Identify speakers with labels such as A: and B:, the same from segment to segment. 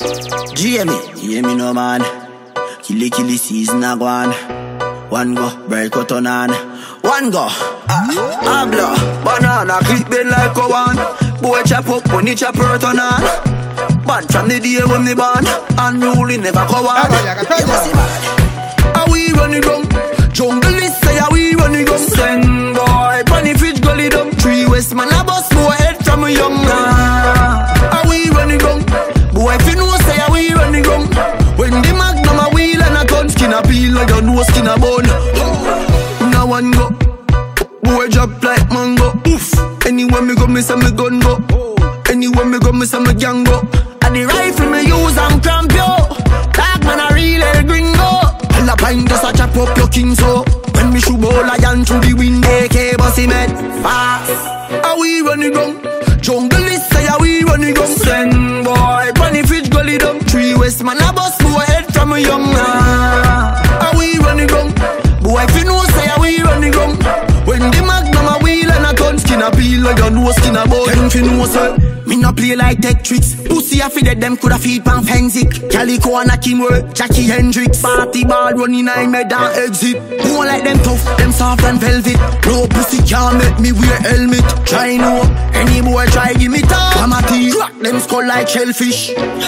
A: Jamie, hear me no man. Killy season a gone. One go, break out on an. One go, Abla, banana, clip bend like a one. Boy chop up when he chop hurt on an. Bad from the day when the band. Unruly never go on. Are we running down? Jungle is say are we running down? Send boy, bunny fish gully down. 3 West man a bus boy head from a young man. Are we running down? Boy if you know say are we running down? When the magnum a wheel and a gun skin a peel like your nose skin a bone. Now one go, boy drop like mango. Oof. Anywhere me go me say me gun go. Anywhere me go me say me gang go. And the rifle me use and cramp yo. Dog man a real El Gringo. All a pint just a chop up your king so. When me shoot ball a yan through the wind, AK boss him head fast. Are we running down? Jungle is say are we running down? Send boy, bunny fish gully down. 3 West man a bus boy head from a young man. Are we running down? Boy if you know say are we running down? When the magnum a wheel and a gun skin a peel like your nose skin a bone. If you know say me no play like tech tricks. Pussy a feed them coulda feed pan Fenzik. Calico and a Kimwe, Jackie Hendrix. Party ball running I made and exit. Who like them tough, them soft and velvet. No pussy can't make me wear helmet. Try no, any boy try give me top. I'm a tea, crack them skull like shellfish.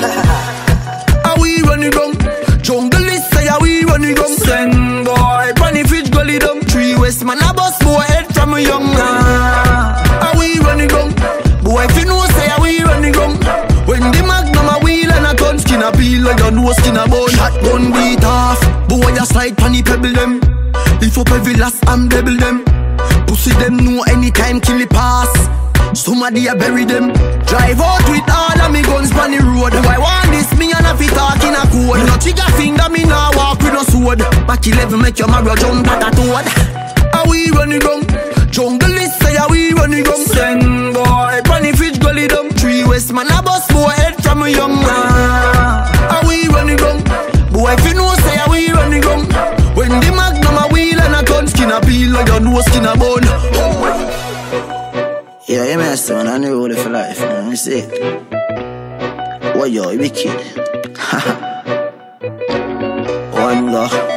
A: Are we running down? Jungle is say are we running down? Send boy, bunny fish gully down. 3 West man a bus boy head from a young man. Are we running down? Boy if you know say are we running down? When the magnum a wheel and a gun skin a peel like your nose skin a bone. Shotgun beat off, boy a slide pan the pebble them. Lift up every last and double them. Pussy them know anytime kill it pass. Somebody a bury them. Drive out with all of me guns pan the road. Why want this me and a fit talk in a code? Me no trigger finger, me nah walk with no sword. Back 11 make your marrow jump at a toad. Are we running down? Jungle is say are we running down? Send boy, bunny fish gully down. 3 West man a bus boy head from a young man. Are we running down? Boy if you know say are we running down? When the magnum a wheel and a gun skin a peel like your nose skin a bone. Yeah, you messed man, I knew all for life, man. You see? What yo, you wicked? One go.